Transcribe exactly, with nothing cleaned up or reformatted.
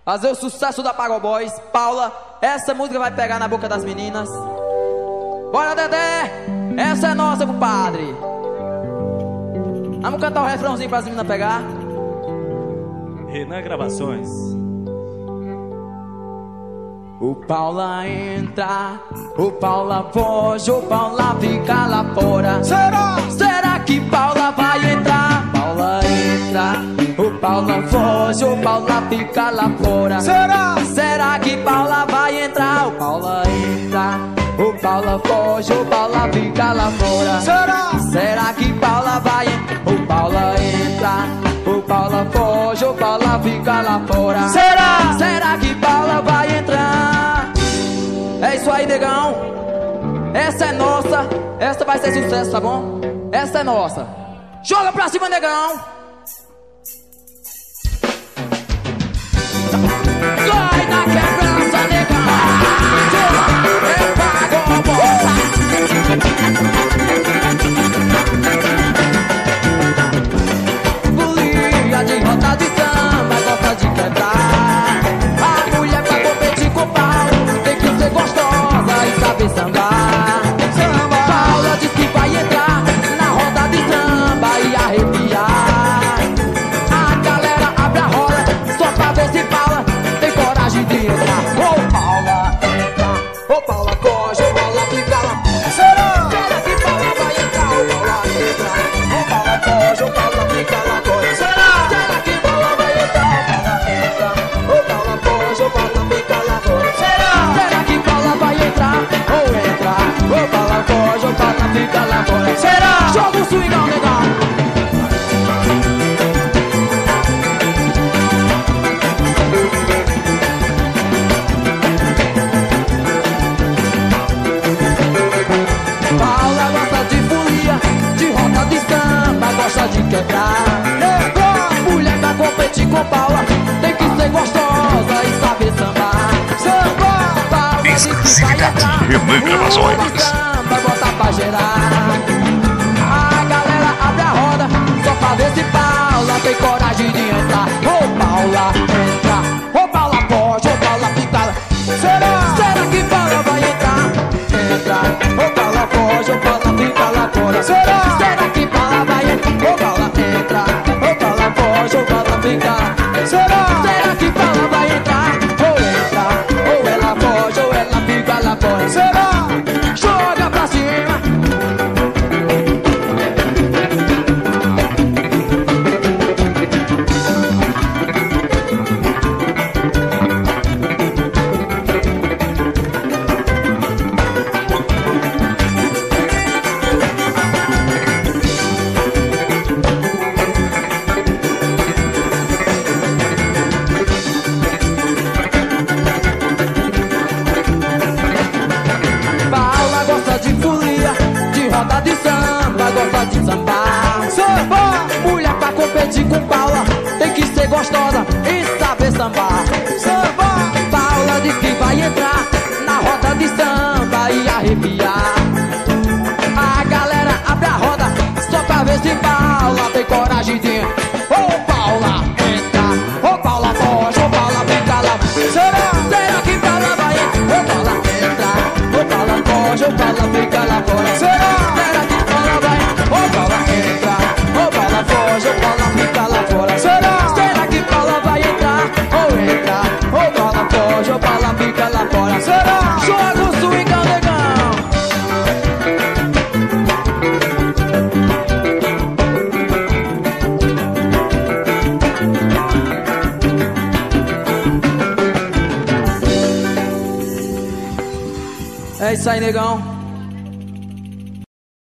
fazer o sucesso da Pago Boys. Paula, essa música vai pegar na boca das meninas. Bora, Dedé! Essa é nossa, compadre. Vamos cantar o refrãozinho para as meninas pegar. Renan Gravações. O Paula entra, o Paula foge, o Paula fica lá fora. Será? Será que Paula vai entrar? Paula entra, o Paula foge, o Paula fica lá fora. Será? Será que Paula vai entrar? O Paula entra, o Paula foge, o Paula fica lá fora. Será? Será que Paula vai entrar? O Paula entra, o Paula foge, o Paula fica lá fora. Será? Será que Paula vai entrar? É isso aí, negão. Essa é nossa. Essa vai ser sucesso, tá bom? Essa é nossa. Joga pra cima, negão. Sai da quebrança, negão. É Pago Boys. Folia de roda de samba, gosta de cantar. A mulher pra competir com o pau tem que ser gostosa e saber sambar. Samba. Paula diz que vai entrar na roda de samba e arrepiar. A galera abre a roda só pra ver se Paula tem coragem de entrar. Ô Paula entra, ô Paula foge, ô Paula fica lá. Será? Será que Paula vai entrar? Ô Paula entra, ô Paula foge, ô Paula fica lá fora. Será? Será que Paula vai entrar? Ô Paula entra, ô Paula foge, ô Paula fica lá fora. Será? Será que Paula vai entrar? Ou entra, ô Paula foge, ô Paula fica lá fora. Será? Joga o swingão, negão. Paula gosta de folia, de roda de samba, gosta de quebrar. Mulher pra competir com Paula tem que ser gostosa e saber sambar. Samba. Paula diz que vai Exclusividade entrar, Renan Gravações. o samba bota pra gerar. A galera abre a roda só pra ver se Paula tem coragem de entrar. Ô Paula entra, ô Paula foge, ô Paula fica lá. Será? Será que Paula vai entrar? Entra, ô Paula foge, ô Paula fica lá fora. Será? Será que Paula vai entrar? Ô Paula entra, ô Paula foge, ô Paula fica lá. Será? Será que Paula vai entrar? Ou entra, ou ela foge, ou ela fica lá fora. Será? Joga pra cima. Paula gosta de folia, de roda de samba, gosta de sambar. Samba. Mulher pra competir com Paula tem que ser gostosa e saber sambar. Samba. Paula diz que vai entrar na roda de samba e arrepiar. A galera abre a roda só pra ver se Paula tem coragem de entrar. Ô Paula entra, ô Paula foge, ô Paula fica lá. Será? Será que Paula vai entrar? Ô Paula entra, ô Paula foge, ô Paula fica lá fora. Será? Será que Paula vai entrar? Ô Paula entra, ô Paula foge, ô Paula fica lá fora. Será? Será que Paula vai entrar? Ou entra, ô Paula foge, ô Paula fica lá fora. Será? Joga o swingão, negão. É isso aí, negão.